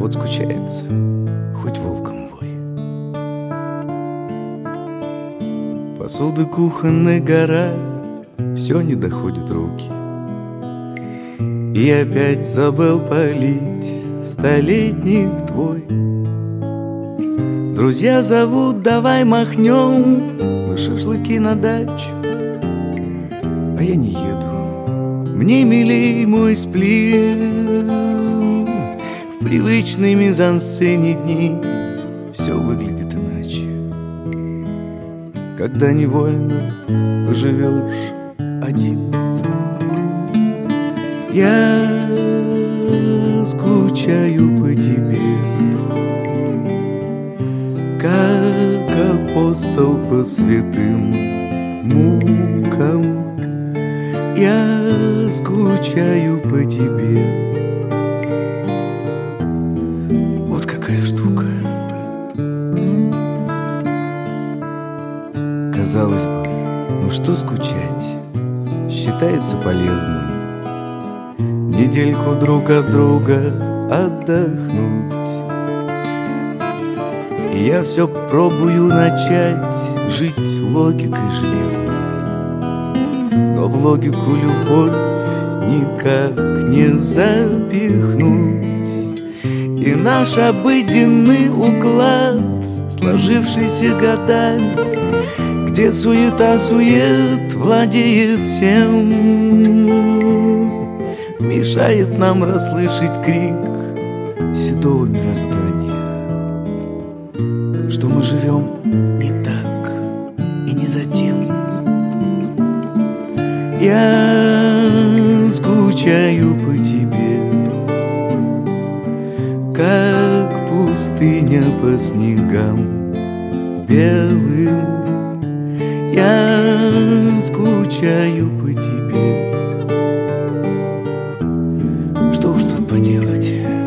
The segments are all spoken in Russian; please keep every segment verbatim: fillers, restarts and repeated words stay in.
вот скучается, хоть волком вой. Посуда кухонная гора, все не доходит руки. И опять забыл полить столетник твой. Друзья зовут, давай махнем на шашлыки на дачу. А я не еду, мне милей мой сплин. В привычной мизансцене дней все выглядит иначе, когда невольно поживешь один. Я скучаю по тебе, как апостол по святым мукам. Я скучаю по тебе. Вот какая штука. Казалось бы, ну что скучать, считается полезным недельку друг от друга отдохнуть. И я все пробую начать жить логикой железной, но в логику любовь никак не запихнуть. И наш обыденный уклад, сложившийся годами, где суета-сует владеет всем, мешает нам расслышать крик седого мироздания, что мы живем не так и не за тем. Я скучаю по тебе, как пустыня по снегам белым. Я скучаю по тебе. Что уж тут поделать?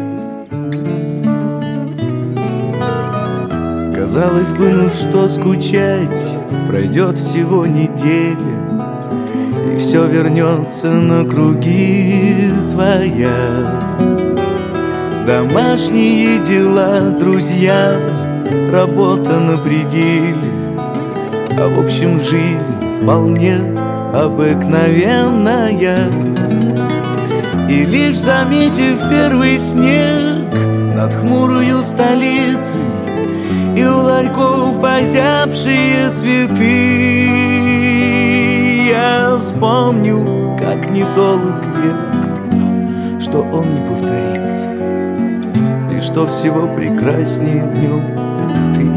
Казалось бы, ну что скучать, пройдет всего неделя, и все вернется на круги своя. Домашние дела, друзья, работа на пределе, а в общем жизнь вполне обыкновенная. И лишь заметив первый снег над хмурою столицей и у ларьков озябшие цветы, я вспомню, как недолг век, что он не повторится, и что всего прекраснее в нем ты.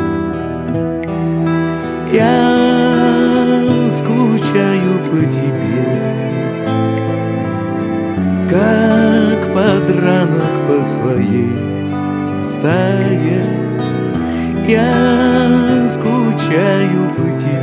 Я скучаю по тебе, как подранок по своей стае. Я скучаю по тебе.